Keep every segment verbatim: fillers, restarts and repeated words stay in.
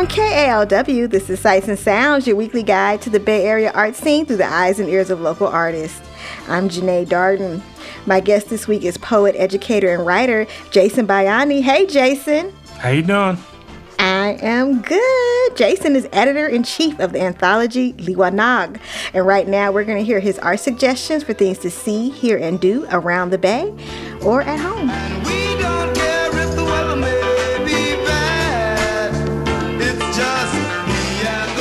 From K A L W, this is Sights and Sounds, your weekly guide to the Bay Area art scene through the eyes and ears of local artists. I'm Janae Darden. My guest this week is poet, educator, and writer Jason Bayani. Hey, Jason. How you doing? I am good. Jason is editor-in-chief of the anthology Liwanag. And right now we're going to hear his art suggestions for things to see, hear, and do around the Bay or at home. And we don't care if the weather may be bad. It's just me and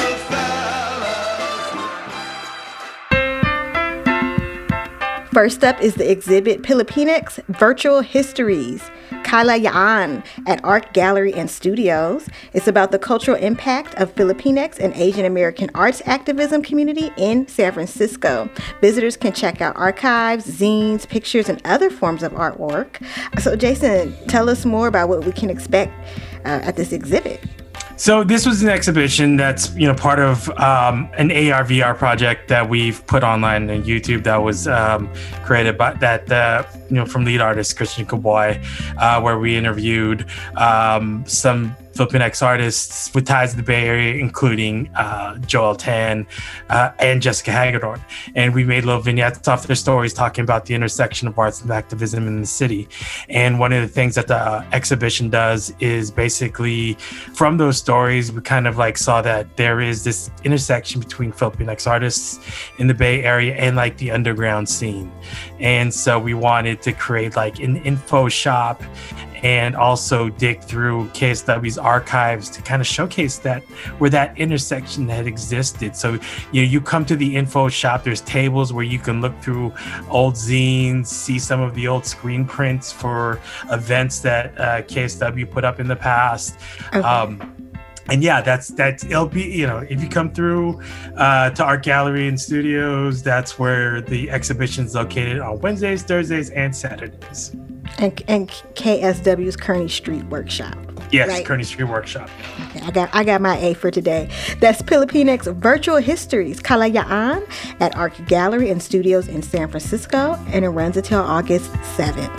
the fellas. First up is the exhibit Filipinx Virtual Histories, Kalayaan at Art Gallery and Studios. It's about the cultural impact of Filipinx and Asian American arts activism community in San Francisco. Visitors can check out archives, zines, pictures, and other forms of artwork. So Jason, tell us more about what we can expect uh, at this exhibit. So this was an exhibition that's, you know, part of um, an A R V R project that we've put online on YouTube that was um, created by that, uh, you know, from lead artist Christian Caboy, uh, where we interviewed um, some Filipinx artists with ties to the Bay Area, including uh, Joel Tan uh, and Jessica Hagedorn. And we made little vignettes off their stories talking about the intersection of arts and activism in the city. And one of the things that the uh, exhibition does is basically, from those stories, we kind of like saw that there is this intersection between Filipinx artists in the Bay Area and like the underground scene. And so we wanted to create like an info shop and also dig through K S W's archives to kind of showcase that where that intersection had existed. So you know, you come to the info shop, there's tables where you can look through old zines, see some of the old screen prints for events that uh, K S W put up in the past. Okay. Um, And yeah, that's that's it'll be, you know, if you come through uh, to Art Gallery and Studios, that's where the exhibition's located on Wednesdays, Thursdays, and Saturdays. And, and K S W's Kearny Street Workshop. Yes, right? Kearny Street Workshop. Okay, I got I got my A for today. That's Filipinx Virtual Histories, Kalayaan at Art Gallery and Studios in San Francisco, and it runs until August seventh.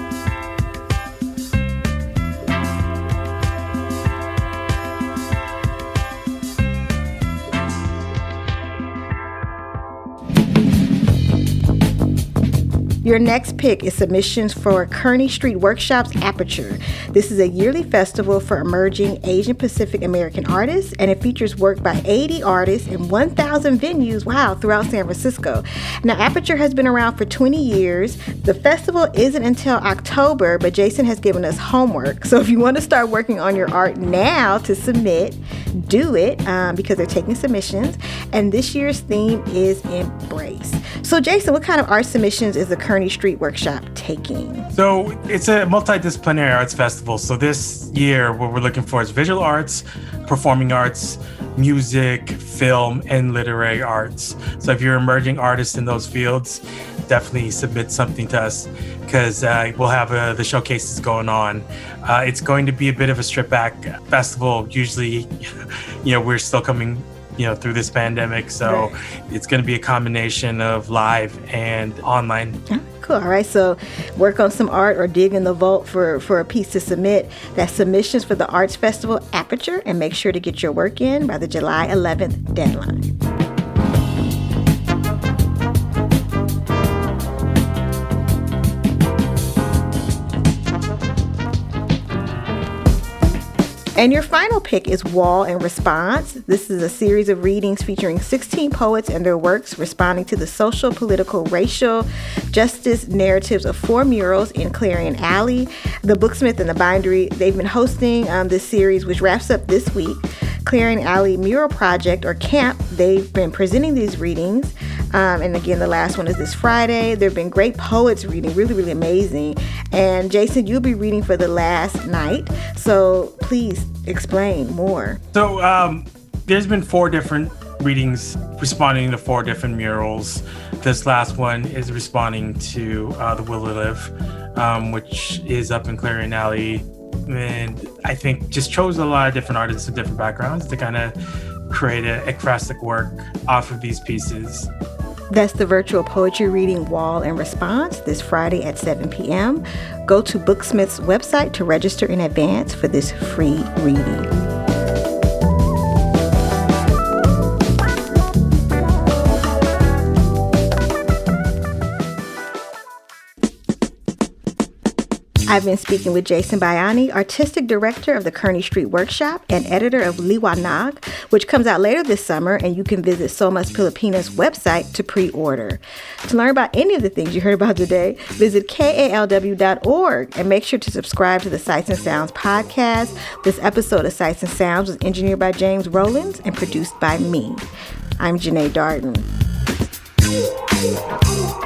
Your next pick is submissions for Kearny Street Workshop's Aperture. This is a yearly festival for emerging Asian Pacific American artists, and it features work by eighty artists in one thousand venues, wow, throughout San Francisco. Now, Aperture has been around for twenty years. The festival isn't until October, but Jason has given us homework. So if you want to start working on your art now to submit, do it, um, because they're taking submissions. And this year's theme is Embrace. So Jason, what kind of art submissions is the Kearny Street Workshop taking? So it's a multidisciplinary arts festival. So this year, what we're looking for is visual arts, performing arts, music, film, and literary arts. So if you're emerging artists in those fields, definitely submit something to us, because uh, we'll have uh, the showcases going on. Uh, it's going to be a bit of a strip back festival. Usually, you know, we're still coming you know, through this pandemic. So right. It's going to be a combination of live and online. Oh, cool. All right. So work on some art or dig in the vault for, for a piece to submit. That's submissions for the Arts Festival Aperture, and make sure to get your work in by the July eleventh deadline. And your final pick is Wall and Response. This is a series of readings featuring sixteen poets and their works responding to the social, political, racial justice narratives of four murals in Clarion Alley. The Booksmith and the Bindery, they've been hosting um, this series, which wraps up this week. Clarion Alley Mural Project, or CAMP, they've been presenting these readings. Um, and again, the last one is this Friday. There have been great poets reading, really, really amazing. And Jason, you'll be reading for the last night. So please explain more. So um, there's been four different readings responding to four different murals. This last one is responding to uh, the Will to Live, um, which is up in Clarion Alley. And I think just chose a lot of different artists with different backgrounds to kind of create an ekphrastic work off of these pieces. That's the virtual poetry reading Wall and Response this Friday at seven p.m. Go to Booksmith's website to register in advance for this free reading. I've been speaking with Jason Bayani, Artistic Director of the Kearney Street Workshop and editor of Liwanag, which comes out later this summer, and you can visit Somas Pilipinas' website to pre-order. To learn about any of the things you heard about today, visit K A L W dot org and make sure to subscribe to the Sights and Sounds podcast. This episode of Sights and Sounds was engineered by James Rowlands and produced by me. I'm Janae Darden.